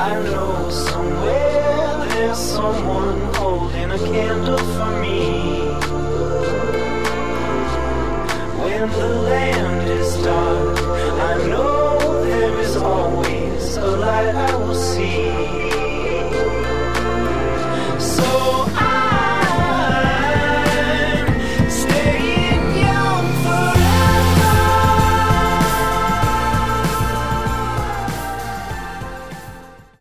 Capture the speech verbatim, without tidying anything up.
I know somewhere there's someone holding a candle for me. When the land is dark, I know there is always a light I will see.